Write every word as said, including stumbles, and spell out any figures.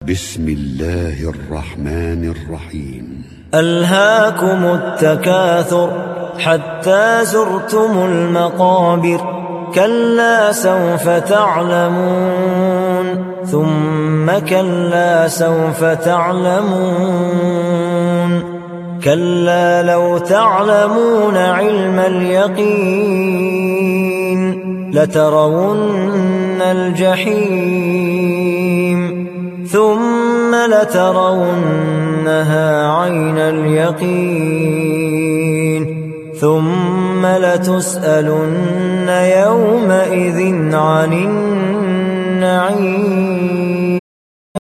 بسم الله الرحمن الرحيم. ألهاكم التكاثر حتى زرتم المقابر، كلا سوف تعلمون ثم كلا سوف تعلمون، كلا لو تعلمون علم اليقين لترون الجحيم ثم لترونها عين اليقين ثم لتسألن يومئذ عن النعيم.